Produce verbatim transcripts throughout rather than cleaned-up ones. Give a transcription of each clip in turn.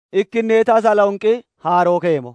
ikkinne Tasalonqi haaroo keemo.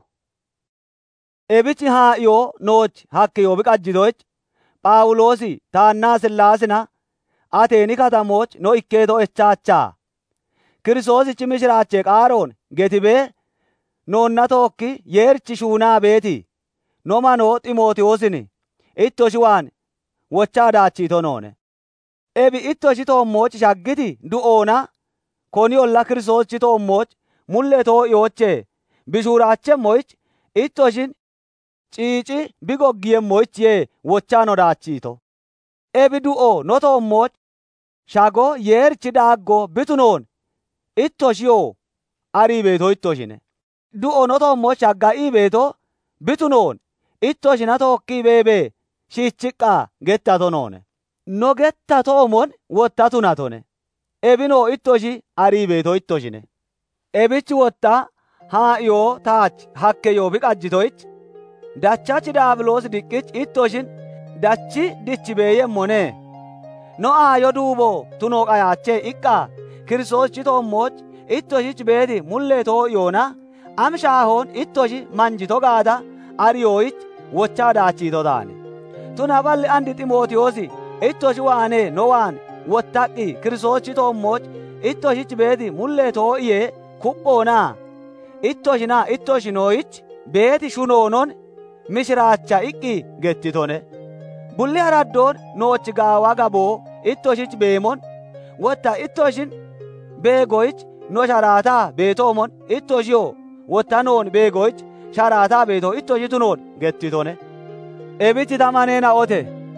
Ebichi haa'iyoo nooch hakkiyoo biqajjitoch Phaawulosi taannaa Sillaasina Ateeni katamoch no ikkeeto echaachaa Kiristoosichi mishiraachee qaaroon getibee noonna tookki yeerichi shuunaa beeti no manoo Ximootiyoosin ittoshi waan wochaa daachiito noone. Ebi ittoshi toommoch shaggiti du'oona koni olla Kiristoosichi toommoch mulletoo yoochee bishuuraachemmoich ittoshin ciici bigoggiyemmoich yee wochaa no daachiito. Ebi du'o no toommoch shago yeerichi daaggo bitunoon ittoshiyoo arii beeto ittoshine. Du'o no toommoch shagga'ii beeto bitunoon ittoshina tookkii beebee shiichiqqaa gettato noone. No gettatoomon wotta tunatone. Ebinoo ittoshi arii beeto ittoshine. Ebichi wotta haa'iyoo taach hakkeyoo biqajjitoich dachachi daabiloos diqqich ittoshin dachi dichi beeyemmone. No aayo duuboo tunoo qayaachee iqqaa Kiristoosichi toommoch ittoshich beeti mulletoo yoona amshaahoon ittoshi manjito gaata ariyooich wochaa daachiito taane. Tuna balli andi Ximootiyoosi ittoshi waanee no waan wottaqqi Kiristoosichi toommoch ittoshich beeti mulletoo iyee kuphoonaa ittoshinaa ittoshinooich beeti shunoonon mishiraacha iqqi gettitone. Bulli haraddoon nooch gaawaa gaboo ittoshich beemon wotta ittoshin beegoich no sharaataa beetoomon ittoshiyoo wotta noon beegoich sharaataa beetoo ittoshi tunoon gettitone. Ebichi tamaneena ote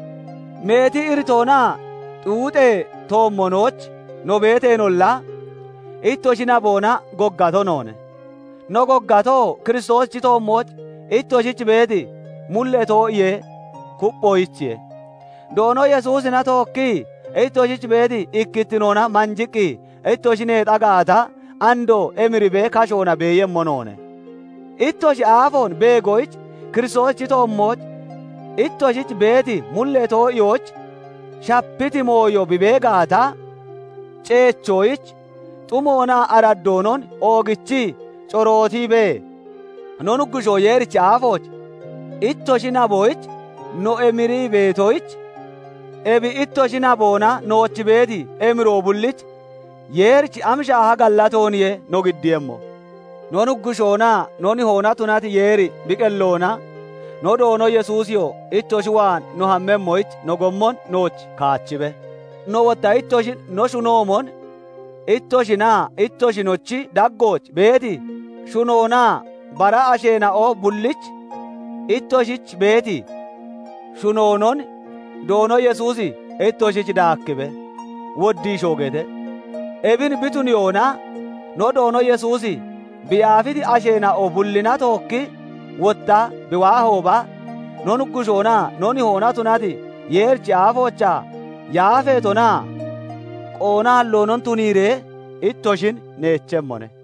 meetii irtoonaa xuuxee toommonooch no beeteenollaa ittoshina boona goggato noone. No goggatoo Kiristoosichi toommoch ittoshich beeti mulletoo iyee kuphoichiye. Doono Yesuusina tookkii ittoshich beeti ikkittinoona manjiqqi ittoshinee xagaata andoo emiribee kashoona beeyemmo noone. Ittoshi aafoon beegoich Kiristoosichi toommoch ittoshich beeti mulletoo iyooch shappiti mooyo bibee gaata ceechoich xumoonaa araddoonon oogichi corootii bee no nuggushoo yeerichi aafoch ittoshi naboich no emirii beetoich ebi ittoshi naboona noochi beeti emiroo bullich yeerichi amshaaha gallatooniye no giddiyemmo. No nuggushoonaa noni hoona tunati yeeri biqelloona no doono Yesuusiyoo ittoshi waan no hammemmoich no gommon nooch kaachibe. No wotta ittoshin no shunoomon ittoshinaa ittoshinochi daggooch beeti shunoonaa bara asheena'oo bullich ittoshich beeti shunoonon doono Yesuusi ittoshich daakkibe woddii gete. Ebin bitun yoona no doono Yesuusi biyaafiti asheena'oo bullina tookki wotta biwaahooba no nuggushoonaa noni hoona tunati yeerichi aafochaa yaafeetonaa qoonaallo non tuniiree ittoshin neechemmone.